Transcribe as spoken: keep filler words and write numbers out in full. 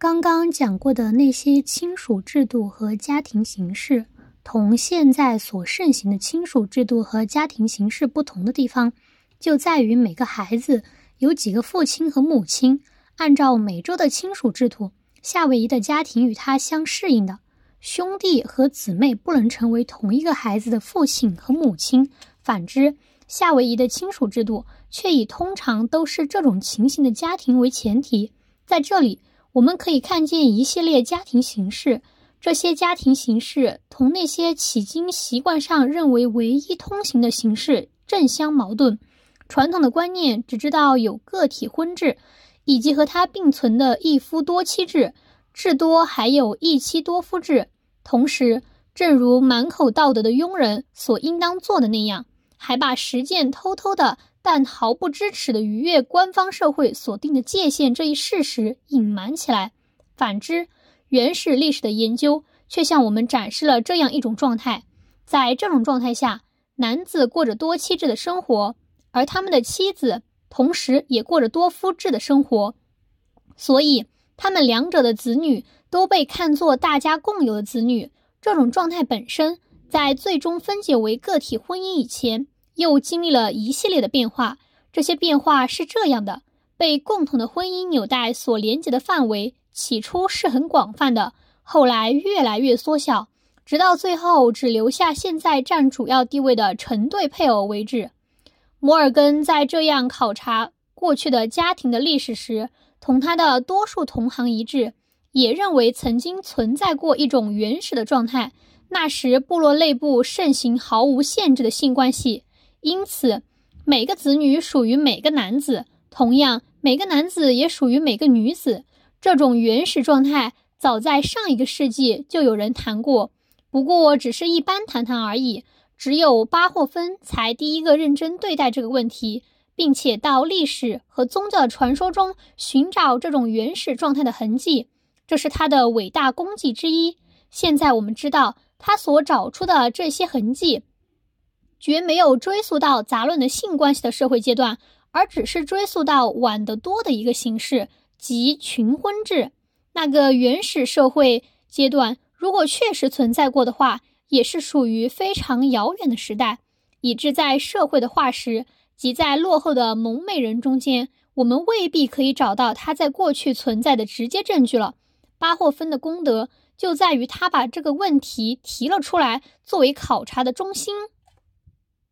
刚刚讲过的那些亲属制度和家庭形式，同现在所盛行的亲属制度和家庭形式不同的地方，就在于每个孩子有几个父亲和母亲，按照每周的亲属制度，夏威夷的家庭与他相适应的。兄弟和姊妹不能成为同一个孩子的父亲和母亲，反之，夏威夷的亲属制度却以通常都是这种情形的家庭为前提。在这里，我们可以看见一系列家庭形式，这些家庭形式同那些迄今习惯上认为唯一通行的形式正相矛盾。传统的观念只知道有个体婚制，以及和它并存的一夫多妻制，至多还有一妻多夫制。同时，正如满口道德的庸人所应当做的那样，还把实践偷偷的但毫不支持的逾越官方社会所定的界限这一事实隐瞒起来。反之，原始历史的研究却向我们展示了这样一种状态，在这种状态下，男子过着多妻制的生活，而他们的妻子同时也过着多夫制的生活，所以他们两者的子女都被看作大家共有的子女。这种状态本身在最终分解为个体婚姻以前，又经历了一系列的变化。这些变化是这样的：被共同的婚姻纽带所连接的范围起初是很广泛的，后来越来越缩小，直到最后只留下现在占主要地位的成对配偶为止。摩尔根在这样考察过去的家庭的历史时，同他的多数同行一致，也认为曾经存在过一种原始的状态，那时部落内部盛行毫无限制的性关系，因此每个子女属于每个男子，同样每个男子也属于每个女子。这种原始状态早在上一个世纪就有人谈过，不过只是一般谈谈而已。只有巴霍芬才第一个认真对待这个问题，并且到历史和宗教的传说中寻找这种原始状态的痕迹，这是他的伟大功绩之一。现在我们知道，他所找出的这些痕迹绝没有追溯到杂乱的性关系的社会阶段，而只是追溯到晚得多的一个形式，即群婚制。那个原始社会阶段如果确实存在过的话，也是属于非常遥远的时代，以致在社会的化石及在落后的蒙美人中间，我们未必可以找到它在过去存在的直接证据了。巴霍芬的功德就在于他把这个问题提了出来，作为考察的中心。